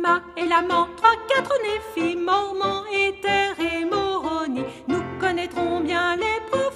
Thomas et l'amant, 3, 4 Néphi, Mormon, Éther et Moroni. Nous connaîtrons bien les